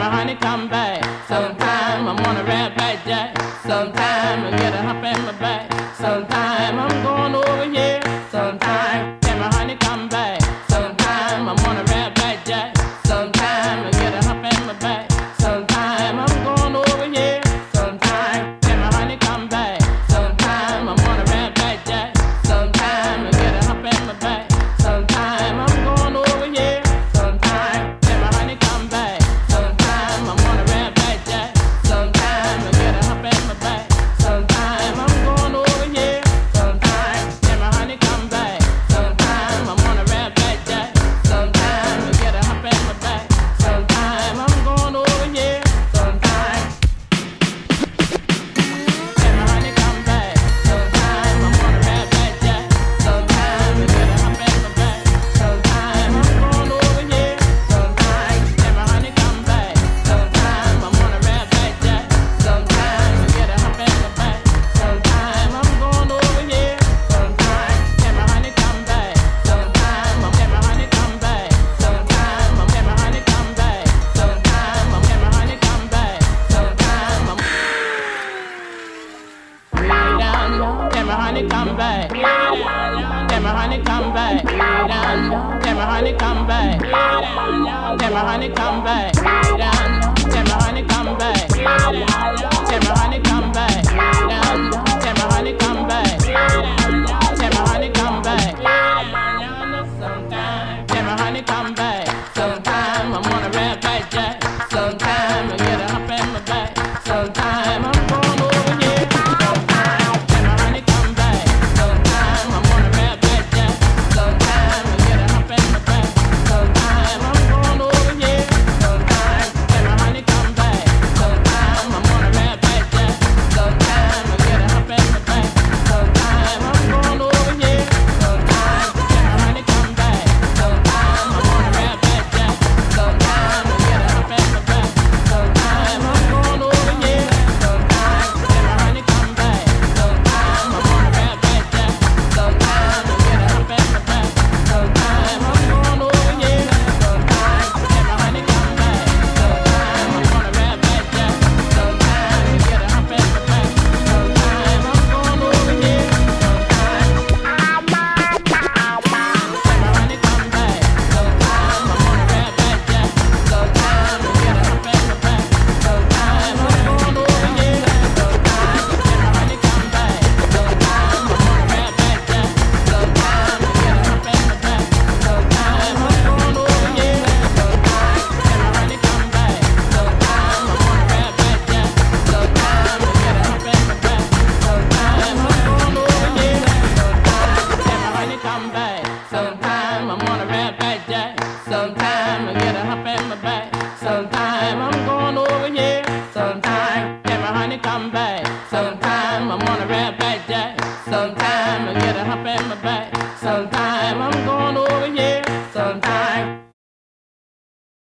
my honey come back. Sometime I'm on a red back jack. Sometime I get a hump in my back. Sometime I'm going over here. Sometime can my honey come back. Sometime I'm on a red back jack. Sometime I get a hump in my back. Sometime I'm going over here. Sometime can my honey come back. Sometime I'm on a red back jack. Sometime I get a hump in my back. Sometime I'm going over here. Sometime can my honey come back. Sometime I'm on a red back jack. Sometime I get a hump in my back. Sometime I'm going over here. Sometime can my honey come back. Sometime I'm on a red back jack. Sometime I get a hump in my back. Sometime I'm going over here. Sometime can my honey come back. Sometime I'm on a red back jack. Sometime I get a hump in my back. Sometime I'm going over here. Sometime can my honey come back. Sometime I'm on a red back jack. Sometime I get a hump in my back. Sometime I'm going over here. Sometime can my honey come back. Sometime I'm can my honey come back. Sometime I'm can my honey come back. Sometime I'm can my honey come back. Sometime I'm way down low. Can my honey come back? Can my honey come back? Way down low. Can my honey come back? Can my honey come back? Way down low. Can my honey come back? Can my honey come back? Way down low. Can my honey come back? Can my honey come back? Sometime can my honey come back? Sometime I'm on a red back jack. Sometime I get a hump in my back. Sometime I'm going over here. Sometime can my honey come back? Sometime I'm on a red back jack. Sometime I get a hump in my back. Sometime I'm going over here. Sometime can my honey come back? Sometime I'm on a red back jack. Sometime I get a hump in my back. Sometime I'm going over here. Sometime can my honey come back? Sometime I'm on a red back jack. Sometime I get a hump in my back. Sometime I'm going over here. Sometime can my honey come back? Sometime I'm on a red back jack. Sometime I get a hump in my back. Sometime I'm going over here. Sometime can my honey come back? Sometime I'm on a red back jack. Sometime I get a hump in my back. Sometime I'm going over here. Sometime can my honey come back? Sometime I'm on a red back jack. Sometime I get a hump in my back. Sometime I'm going over here. Sometime can my honey come back? Sometime I'm on a red back jack. Sometime I get a hump in my back. Sometime I'm going over here. Sometime can my honey come back? Sometime I'm on a red back jack. Sometime I get a hump in my back. Sometime I'm going over here. Sometime can my honey come back? Sometime I'm on a red back jack. Sometime I get a hump in my back. Sometime I'm going over here. Sometime can my honey come back? Sometime I'm on a red back jack. Sometime I get a hump in my back. Sometime I'm going over